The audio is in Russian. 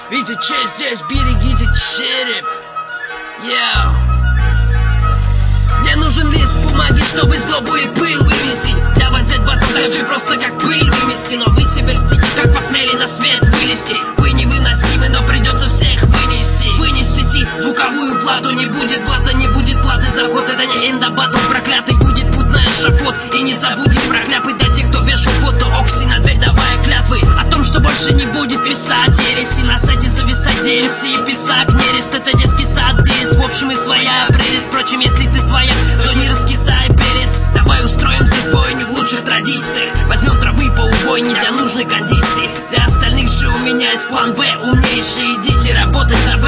Видите, честь здесь, берегите череп. Мне нужен лист бумаги, чтобы злобу и пыл вывести. Для вас взять батон даже просто как пыль вымести. Но вы себе льстите, как посмели на свет вылезти. Вы невыносимы, но придется всех вынести. Вынесите звуковую плату, не будет блата, не будет платы за ход. Это не эндобатл проклятый, будет путь на эшафот. И не забудем про кляпы для тех, кто вешал фото Окси на дверь, давая клятвы о том, что больше не будет писать ереси. На сайте зависать DLC, писак, нерест. Это детский сад, где есть в общем и своя прелесть. Впрочем, если ты своя, то не раскисай перец. Давай устроим здесь бойню в лучших традициях. Возьмем травы по убойне для нужной кондиции. Для остальных же у меня есть план Б. Умнейшие, идите работать на